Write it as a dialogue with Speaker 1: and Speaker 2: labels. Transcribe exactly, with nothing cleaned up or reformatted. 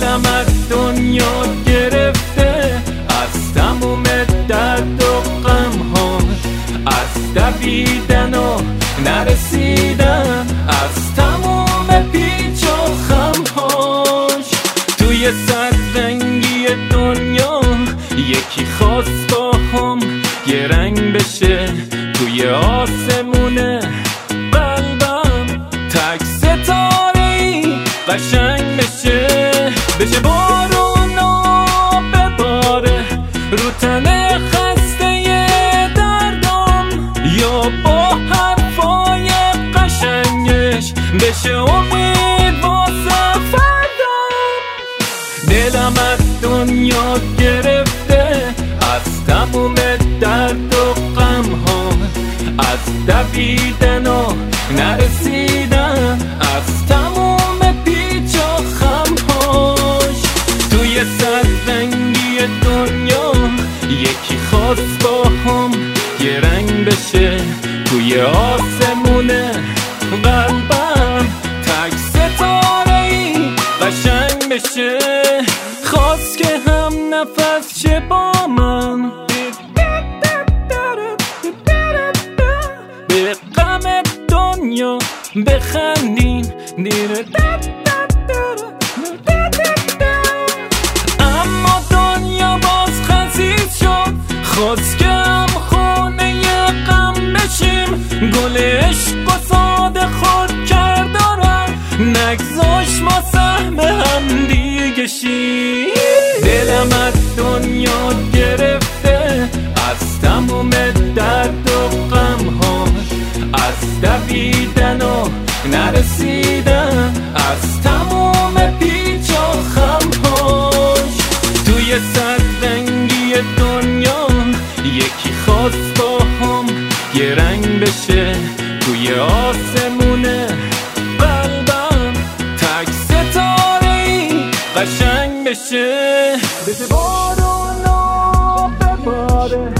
Speaker 1: دلم از دنیا گرفته، از تموم درد و غم ها، از دویدن و نرسیدن، از تموم پیچ و خم هاش. توی صد رنگی دنیا یکی خواست با هم یه رنگ بشه، توی آسمونه قلبم تک ستاره‌ای قشنگ بشه. بشه بارونا بباره رو تن خسته دردم، یا با حرفای قشنگش بشه امید واسه فردم. دلم از دنیا گرفته، از تموم درد و غم ها، از دویدن و نرسیدن، از تموم پیچ و خم هاش. توی صد رنگی دنیا یکی خواست با هم یه رنگ بشه، توی آسمونه قلبم تک ستاره‌ای قشنگ بشه. خواست که هم نفس شه با من، به غم دنیا بخندیم، اما دنیا باز خسیس شد. خواست که هم خونه غم بشیم، گل عشق و ساده خود کرد دارم، نگذاش ما سهم هم دیگه شیم. دلم از دنیا گرفته، از تموم درد و غم ها، از دویدن و نرسیدن، از تموم پیچ و خم هاش. توی صد رنگی دنیا یکی خواست با هم یه رنگ بشه، توی آسمونه قلبم تک ستاره‌ای قشنگ بشه. بشه بارونا بباره